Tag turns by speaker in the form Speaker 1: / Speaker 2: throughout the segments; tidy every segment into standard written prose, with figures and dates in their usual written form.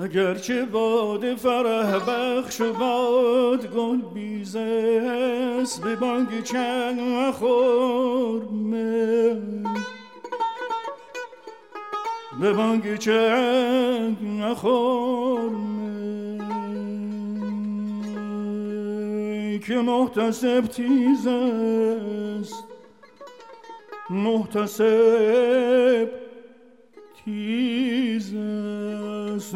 Speaker 1: اگرچه باد فرح بخش و باد گل بیزست به بانگ چنگ خورمه به بانگ چنگ خورمه که محتسب تیز است محتسب تیز است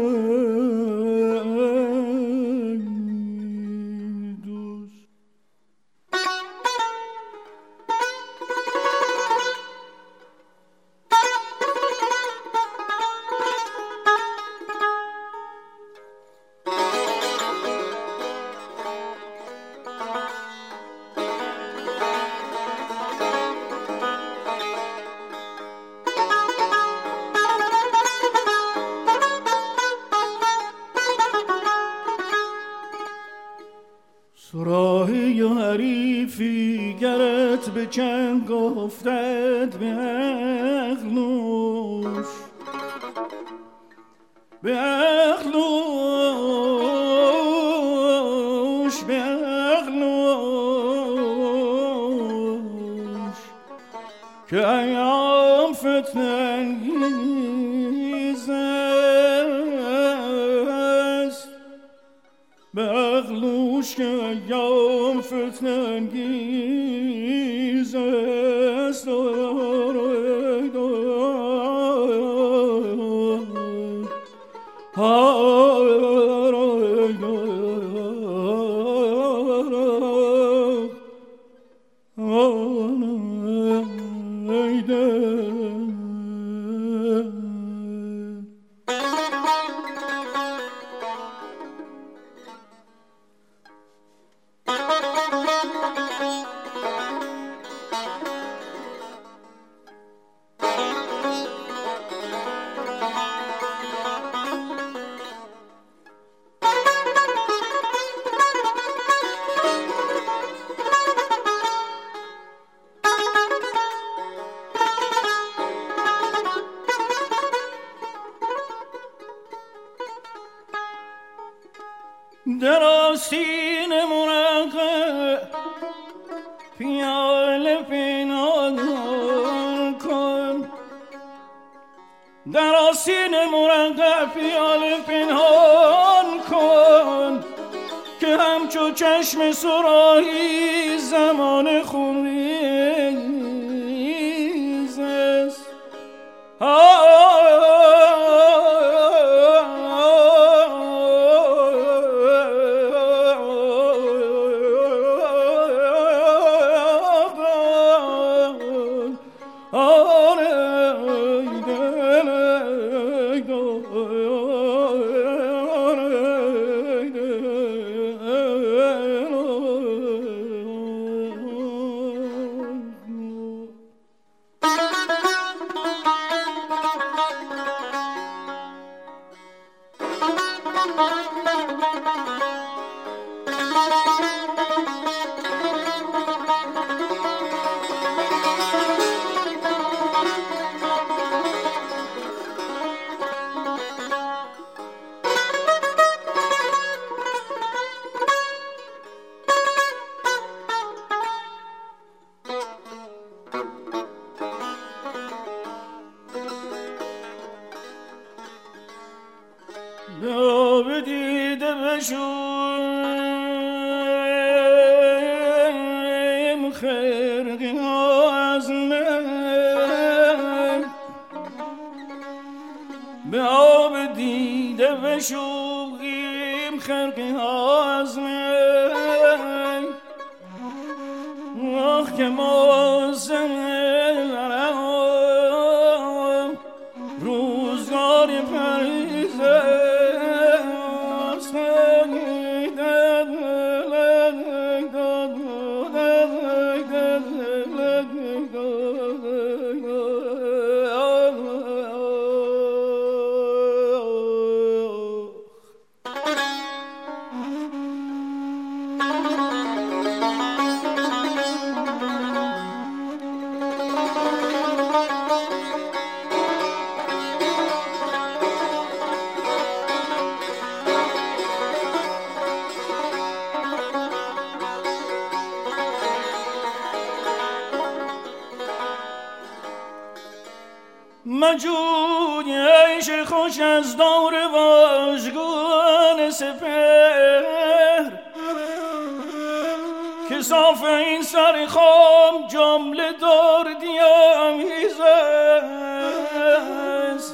Speaker 1: سراحی و حریفی گرت به چنگ افتد به اخلوش به اخلوش به اخلوش که ایام فتنه انگیز است به اخلوش که ایام فتنه انگیز است در آستین مرقع پیاله پنهان کن در آستین مرقع پیاله پنهان کن که همچو چشم سراحی زمان خونریز است به دیده بشویم خرقی از من به آب دیده بشویم خرقی از من آخ که موسم روزگار پریزه مجوی عیش خوش از دور واژگون سپهر که صاف این سر خام جمله دردی آمیز است.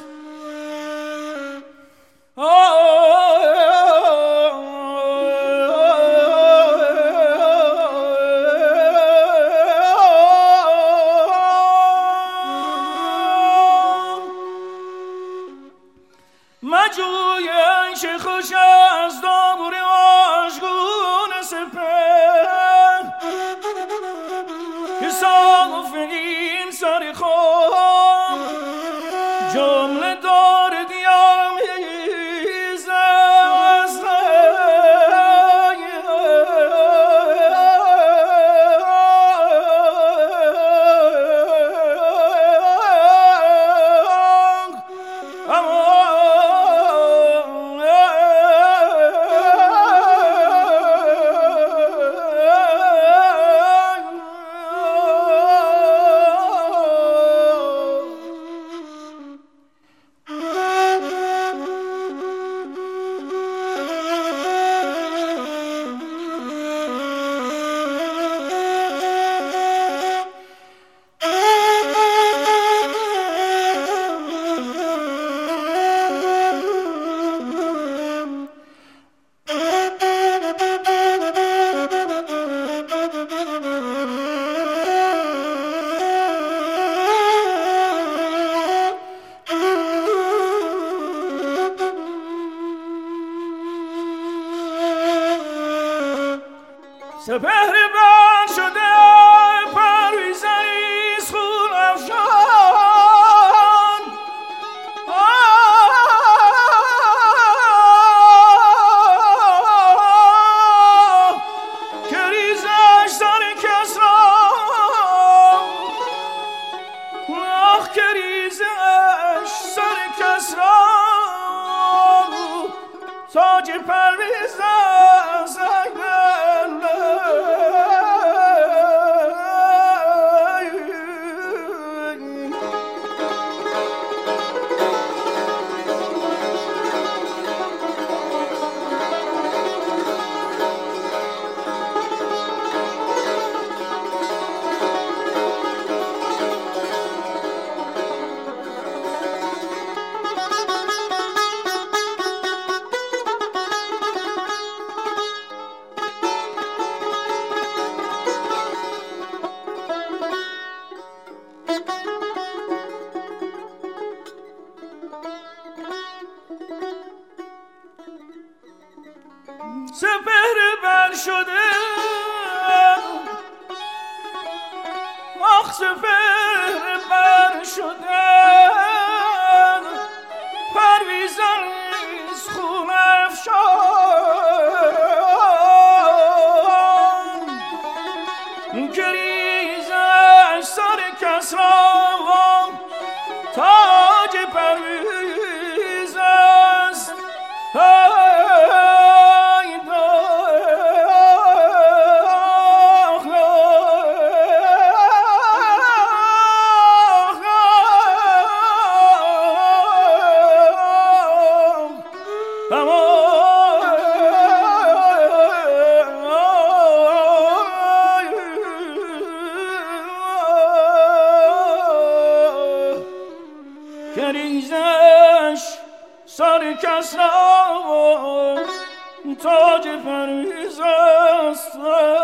Speaker 1: مجوی عیش خوش از دور واژگون سپهر که صاف این سر خام جمله دردی آمیز است. سپهر بر شده پرویزری خون افشان که ریزش سر کس را که ریزش سر کس را تاج پرویز است. سپهر بر شده سپهر بر شده پرویزان از خون افشان که ریزش سر کس را تاج پرویز است. که ریزش سر کس را تاج پرویز است.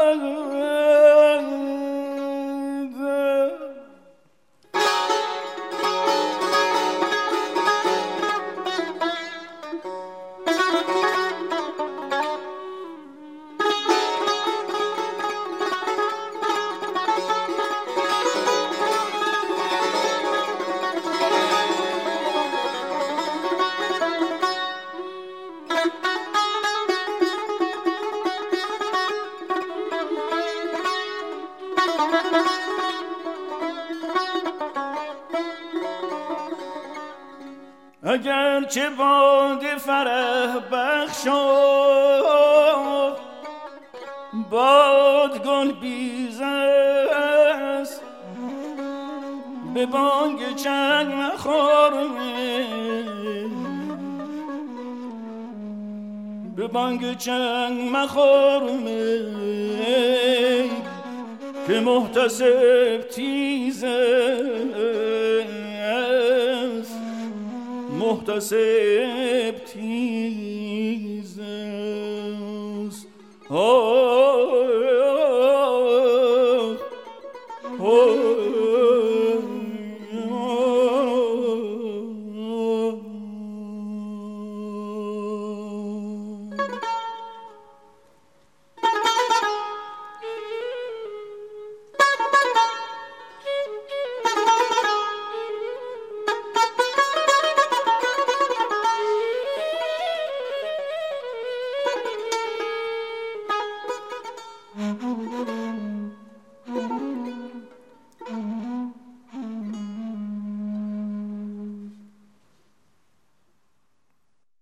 Speaker 1: اگر چه باد فرح بخشا باد گل بیز است به بانگ چنگ مخور، به بانگ چنگ مخور که محتسب تیز است، محتسب تیز.